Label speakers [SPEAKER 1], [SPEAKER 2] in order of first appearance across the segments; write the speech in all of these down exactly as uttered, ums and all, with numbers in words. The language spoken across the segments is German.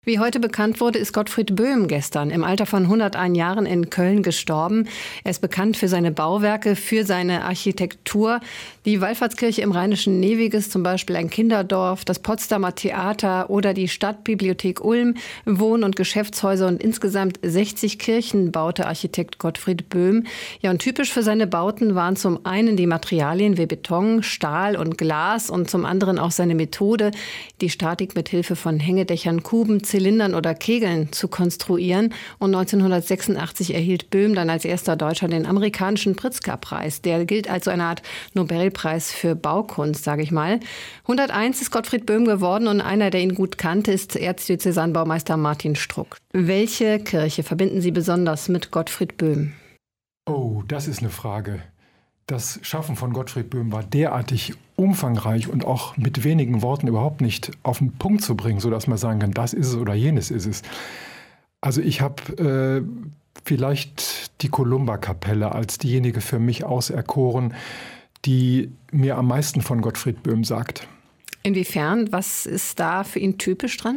[SPEAKER 1] Wie heute bekannt wurde, ist Gottfried Böhm gestern im Alter von hunderteins Jahren in Köln gestorben. Er ist bekannt für seine Bauwerke, für seine Architektur. Die Wallfahrtskirche im Rheinischen Neviges, zum Beispiel ein Kinderdorf, das Potsdamer Theater oder die Stadtbibliothek Ulm, Wohn- und Geschäftshäuser und insgesamt sechzig Kirchen baute Architekt Gottfried Böhm. Ja, und typisch für seine Bauten waren zum einen die Materialien wie Beton, Stahl und Glas und zum anderen auch seine Methode, die Statik mit Hilfe von Hängedächern, Kuben, Zylindern oder Kegeln zu konstruieren. Und neunzehnhundertsechsundachtzig erhielt Böhm dann als erster Deutscher den amerikanischen Pritzker-Preis. Der gilt als so eine Art Nobelpreis für Baukunst, sage ich mal. hunderteins ist Gottfried Böhm geworden und einer, der ihn gut kannte, ist Erzdiözesanbaumeister Martin Struck. Welche Kirche verbinden Sie besonders mit Gottfried Böhm?
[SPEAKER 2] Oh, das ist eine Frage. Das Schaffen von Gottfried Böhm war derartig umfangreich und auch mit wenigen Worten überhaupt nicht auf den Punkt zu bringen, sodass man sagen kann, das ist es oder jenes ist es. Also ich habe äh, vielleicht die Columba-Kapelle als diejenige für mich auserkoren, die mir am meisten von Gottfried Böhm sagt.
[SPEAKER 1] Inwiefern? Was ist da für ihn typisch dran?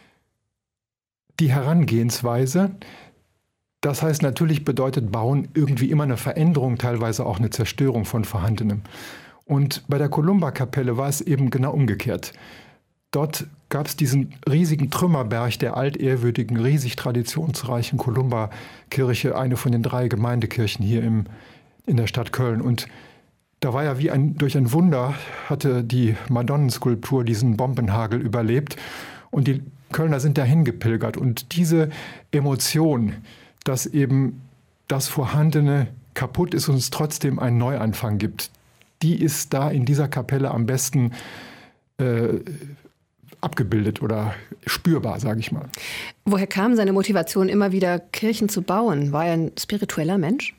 [SPEAKER 2] Die Herangehensweise. Das heißt, natürlich bedeutet Bauen irgendwie immer eine Veränderung, teilweise auch eine Zerstörung von Vorhandenem. Und bei der Columba-Kapelle war es eben genau umgekehrt. Dort gab es diesen riesigen Trümmerberg der altehrwürdigen, riesig traditionsreichen Columba-Kirche, eine von den drei Gemeindekirchen hier im, in der Stadt Köln. Und da war ja wie ein, durch ein Wunder, hatte die Madonnenskulptur diesen Bombenhagel überlebt. Und die Kölner sind dahin gepilgert. Und diese Emotion, dass eben das Vorhandene kaputt ist und es trotzdem einen Neuanfang gibt, die ist da in dieser Kapelle am besten äh, abgebildet oder spürbar, sage ich mal.
[SPEAKER 1] Woher kam seine Motivation, immer wieder Kirchen zu bauen? War er ein spiritueller Mensch?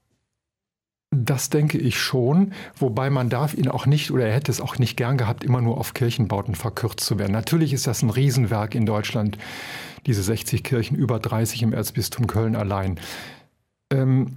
[SPEAKER 2] Das denke ich schon, wobei man darf ihn auch nicht, oder er hätte es auch nicht gern gehabt, immer nur auf Kirchenbauten verkürzt zu werden. Natürlich ist das ein Riesenwerk in Deutschland, diese sechzig Kirchen, über dreißig im Erzbistum Köln allein. Ähm,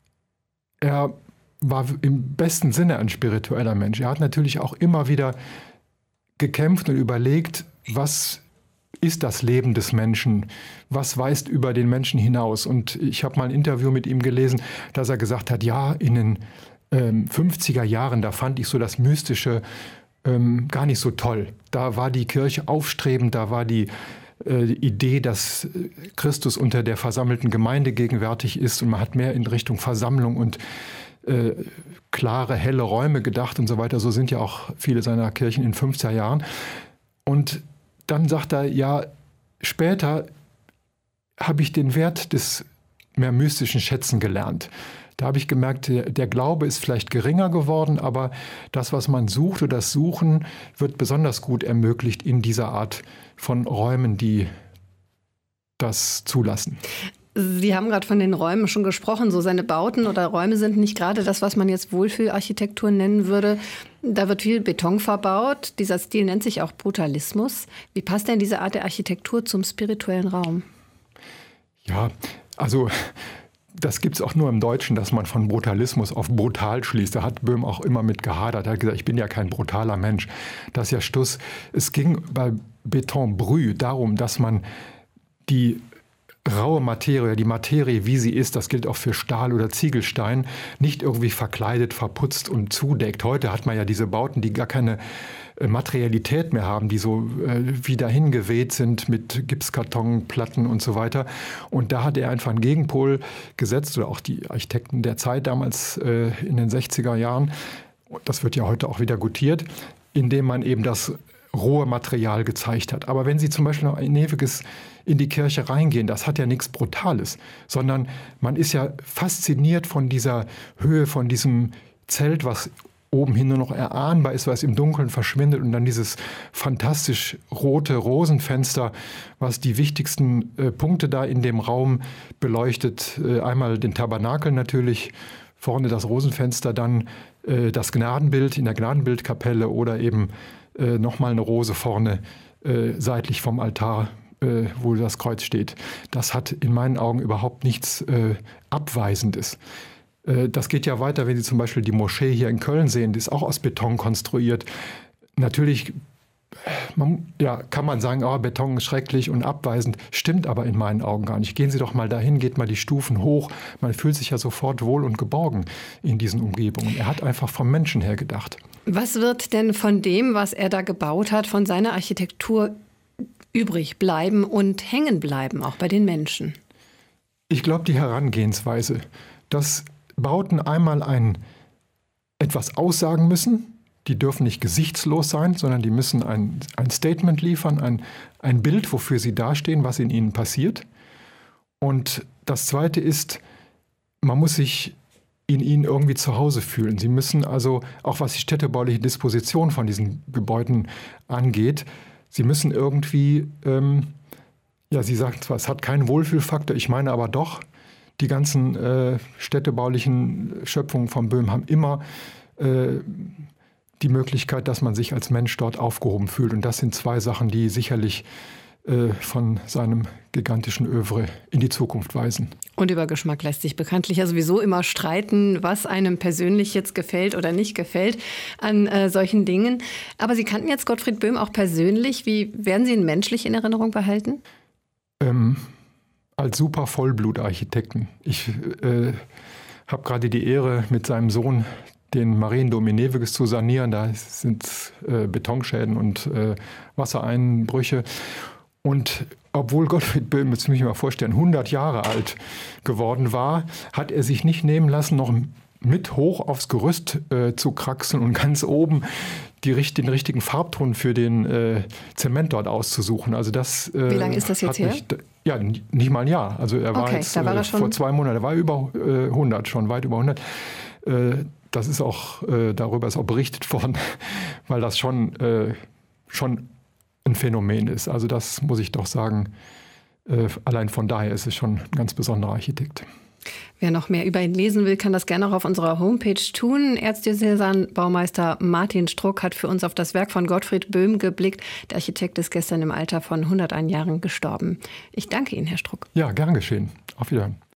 [SPEAKER 2] er war im besten Sinne ein spiritueller Mensch. Er hat natürlich auch immer wieder gekämpft und überlegt, was ist das Leben des Menschen? Was weist über den Menschen hinaus? Und ich habe mal ein Interview mit ihm gelesen, dass er gesagt hat, ja, in den ähm, fünfziger Jahren, da fand ich so das Mystische ähm, gar nicht so toll. Da war die Kirche aufstrebend, da war die äh, Idee, dass Christus unter der versammelten Gemeinde gegenwärtig ist und man hat mehr in Richtung Versammlung und äh, klare, helle Räume gedacht und so weiter. So sind ja auch viele seiner Kirchen in fünfziger Jahren. Und dann sagt er, ja, später habe ich den Wert des mehr mystischen Schätzen gelernt. Da habe ich gemerkt, der, der Glaube ist vielleicht geringer geworden, aber das, was man sucht oder das Suchen, wird besonders gut ermöglicht in dieser Art von Räumen, die das zulassen.
[SPEAKER 1] Sie haben gerade von den Räumen schon gesprochen. So seine Bauten oder Räume sind nicht gerade das, was man jetzt Wohlfühlarchitektur nennen würde. Da wird viel Beton verbaut. Dieser Stil nennt sich auch Brutalismus. Wie passt denn diese Art der Architektur zum spirituellen Raum?
[SPEAKER 2] Ja, also das gibt es auch nur im Deutschen, dass man von Brutalismus auf brutal schließt. Da hat Böhm auch immer mit gehadert. Er hat gesagt, ich bin ja kein brutaler Mensch. Das ist ja Stuss. Es ging bei Beton brut darum, dass man die raue Materie, die Materie, wie sie ist, das gilt auch für Stahl oder Ziegelstein, nicht irgendwie verkleidet, verputzt und zudeckt. Heute hat man ja diese Bauten, die gar keine Materialität mehr haben, die so äh, wie dahin geweht sind mit Gipskartonplatten und so weiter. Und da hat er einfach einen Gegenpol gesetzt, oder auch die Architekten der Zeit damals äh, in den sechziger Jahren. Das wird ja heute auch wieder gutiert, indem man eben das rohe Material gezeigt hat. Aber wenn Sie zum Beispiel noch in Neviges in die Kirche reingehen, das hat ja nichts Brutales, sondern man ist ja fasziniert von dieser Höhe, von diesem Zelt, was oben hin nur noch erahnbar ist, was im Dunkeln verschwindet, und dann dieses fantastisch rote Rosenfenster, was die wichtigsten äh, Punkte da in dem Raum beleuchtet. Äh, einmal den Tabernakel natürlich, vorne das Rosenfenster, dann äh, das Gnadenbild in der Gnadenbildkapelle oder eben äh, nochmal eine Rose vorne äh, seitlich vom Altar, äh, wo das Kreuz steht. Das hat in meinen Augen überhaupt nichts äh, Abweisendes. Das geht ja weiter, wenn Sie zum Beispiel die Moschee hier in Köln sehen, die ist auch aus Beton konstruiert. Natürlich Man, ja, kann man sagen, oh, Beton ist schrecklich und abweisend, stimmt aber in meinen Augen gar nicht. Gehen Sie doch mal dahin, geht mal die Stufen hoch. Man fühlt sich ja sofort wohl und geborgen in diesen Umgebungen. Er hat einfach vom Menschen her gedacht.
[SPEAKER 1] Was wird denn von dem, was er da gebaut hat, von seiner Architektur übrig bleiben und hängen bleiben, auch bei den Menschen?
[SPEAKER 2] Ich glaube, die Herangehensweise, dass Bauten einmal ein, etwas aussagen müssen. Die dürfen nicht gesichtslos sein, sondern die müssen ein, ein Statement liefern, ein, ein Bild, wofür sie dastehen, was in ihnen passiert. Und das Zweite ist, man muss sich in ihnen irgendwie zu Hause fühlen. Sie müssen also, auch was die städtebauliche Disposition von diesen Gebäuden angeht, sie müssen irgendwie, ähm, ja, sie sagt zwar, es hat keinen Wohlfühlfaktor, ich meine aber doch, die ganzen äh, städtebaulichen Schöpfungen von Böhm haben immer äh, die Möglichkeit, dass man sich als Mensch dort aufgehoben fühlt. Und das sind zwei Sachen, die sicherlich äh, von seinem gigantischen Övre in die Zukunft weisen.
[SPEAKER 1] Und über Geschmack lässt sich bekanntlich ja sowieso immer streiten, was einem persönlich jetzt gefällt oder nicht gefällt an äh, solchen Dingen. Aber Sie kannten jetzt Gottfried Böhm auch persönlich. Wie werden Sie ihn menschlich in Erinnerung behalten?
[SPEAKER 2] Ähm, als super Vollblutarchitekten. Ich äh, habe gerade die Ehre, mit seinem Sohn den Mariendom in Neviges zu sanieren. Da sind äh, Betonschäden und äh, Wassereinbrüche. Und obwohl Gottfried Böhm, jetzt muss ich mir mal vorstellen, hundert Jahre alt geworden war, hat er sich nicht nehmen lassen, noch mit hoch aufs Gerüst äh, zu kraxeln und ganz oben die, den richtigen Farbton für den äh, Zement dort auszusuchen. Also das, äh,
[SPEAKER 1] Wie lange ist das jetzt her?
[SPEAKER 2] Mich, ja, nicht mal ein Jahr. Also er war
[SPEAKER 1] okay,
[SPEAKER 2] jetzt
[SPEAKER 1] da war er
[SPEAKER 2] äh,
[SPEAKER 1] schon
[SPEAKER 2] vor zwei Monaten, er war über äh, hundert, schon weit über hundert. Äh, Das ist auch, äh, darüber ist auch berichtet worden, weil das schon, äh, schon ein Phänomen ist. Also das muss ich doch sagen, äh, allein von daher ist es schon ein ganz besonderer Architekt.
[SPEAKER 1] Wer noch mehr über ihn lesen will, kann das gerne auch auf unserer Homepage tun. Erzdiözesanbaumeister Martin Struck hat für uns auf das Werk von Gottfried Böhm geblickt. Der Architekt ist gestern im Alter von hunderteins Jahren gestorben. Ich danke Ihnen, Herr Struck.
[SPEAKER 2] Ja, gern geschehen. Auf Wiedersehen.